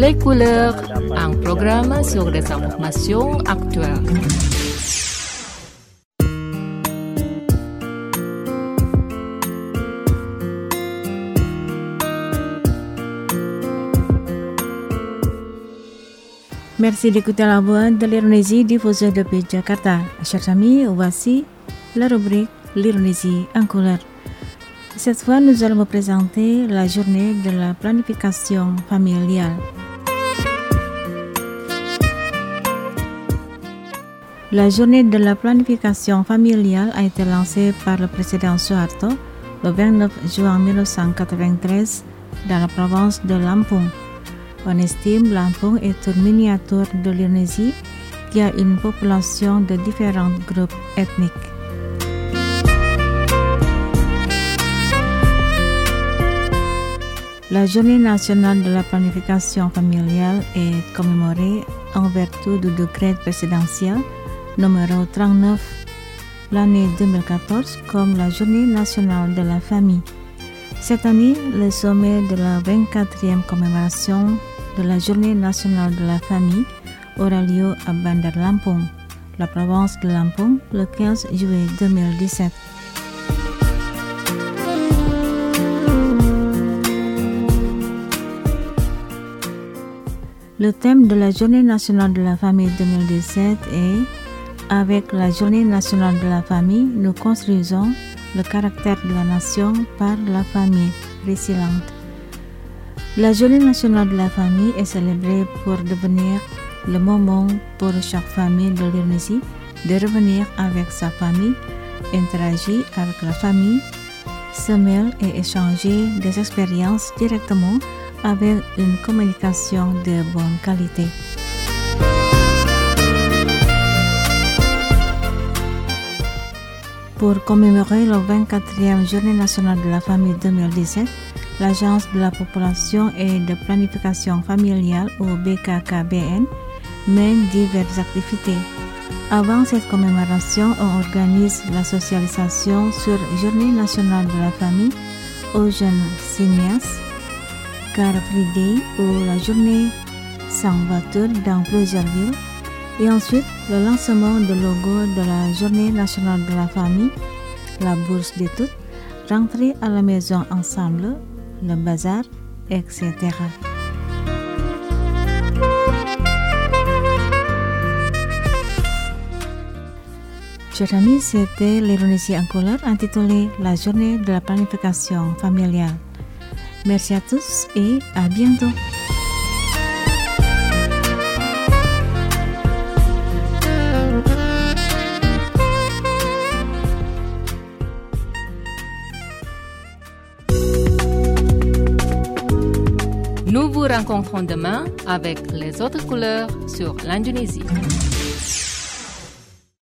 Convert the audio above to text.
Les couleurs, un programme sur les informations actuelles. Merci d'écouter la voix de l'Indonésie diffusée depuis Jakarta. Chers amis, voici la rubrique L'Indonésie en couleur. Cette fois, nous allons vous présenter la journée de la planification familiale. La journée de la planification familiale a été lancée par le président Soeharto le 29 juin 1993 dans la province de Lampung. On estime Lampung est une miniature de l'Indonésie qui a une population de différents groupes ethniques. La journée nationale de la planification familiale est commémorée en vertu du décret présidentiel numéro 39 l'année 2014 comme la journée nationale de la famille. Cette année, le sommet de la 24e commémoration de la journée nationale de la famille aura lieu à Bandar Lampung, la province de Lampung, le 15 juillet 2017. Le thème de la journée nationale de la famille 2017 est « Avec la journée nationale de la famille, nous construisons le caractère de la nation par la famille résiliente ». La journée nationale de la famille est célébrée pour devenir le moment pour chaque famille de l'Indonésie de revenir avec sa famille, interagir avec la famille, se mêler et échanger des expériences directement avec une communication de bonne qualité. Pour commémorer la 24e Journée nationale de la famille 2017, l'Agence de la population et de planification familiale ou BKKBN mène diverses activités. Avant cette commémoration, on organise la socialisation sur Journée nationale de la famille aux jeunes cinéastes, Car Free Day ou la journée sans voiture dans plusieurs villes, et ensuite le lancement du logo de la Journée nationale de la famille, la bourse d'études, rentrer à la maison ensemble, le bazar, etc. Chers amis, c'était l'Indonésie en couleur intitulée La journée de la planification familiale. Merci à tous et à bientôt. Nous vous rencontrons demain avec les autres couleurs sur l'Indonésie.